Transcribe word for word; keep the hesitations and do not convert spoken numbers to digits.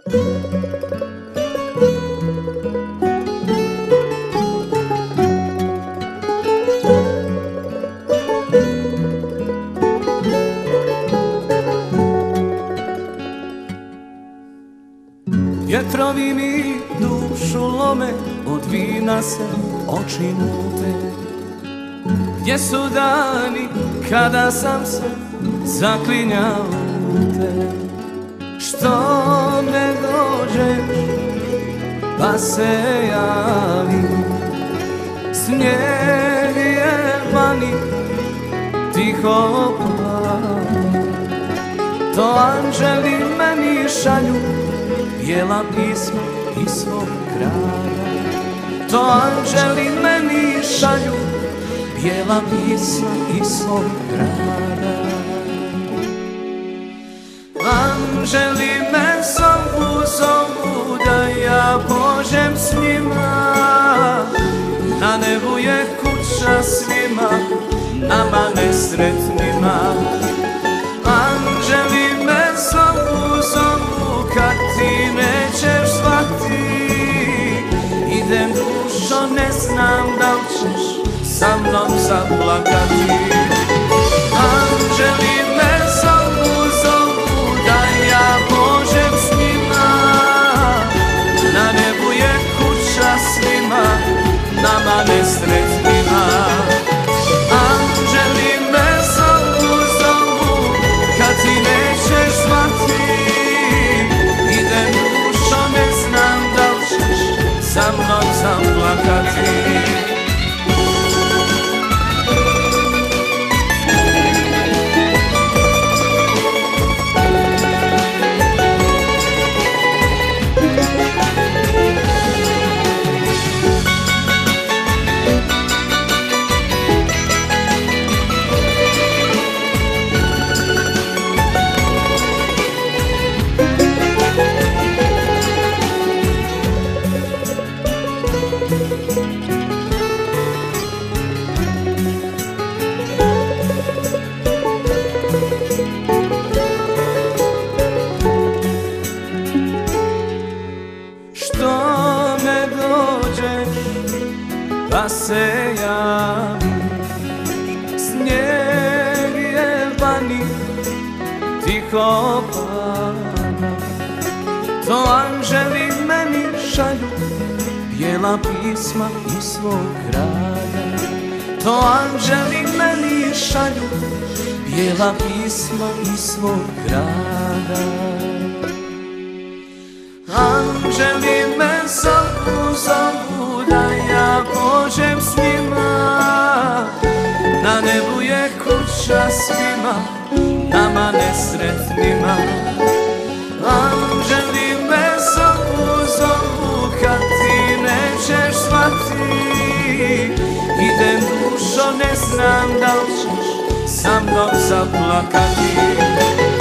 Vjetrovi mi dušu lome, od vina se oči mute. Gdje su dani kada sam se zaklinjao u te? Što ne dođeš pa se javim, snijeg je vani tiho plavi. To anđeli meni šalju bijela pisma iz svog grada. To anđeli meni šalju bijela pisma iz svog grada. Anđeli me zovu, zovu da ja pođem s njima. Na nebu je kuća svima, nama nesretnima. Anđeli me zovu, zovu kad ti nećeš zvati. Idem dušo, ne znam da li ćeš sa mnom zaplakati. Anđeli me zovu, zovu da ja pođem s njima. Na nebu je kuća svima, nama nesretnima. Anđeli me zovu, zovu kad ti nećeš zvati. Idem dušo, ne znam da li ćeš sa mnom zaplakati. Što ne dođeš pa se javim, snijeg je vani tiho pada. To anđeli meni šalju bijela pisma iz svog grada. To anđeli meni šalju bijela pisma iz svog grada. Anđeli me zovu, zovu da ja pođem s njima. Na nebu je kuća svima, nama nesretnima. Anđeli me zovu, zovu kad ti nećeš zvati. Idem dušo, ne znam da li ćeš sa mnom zaplakati.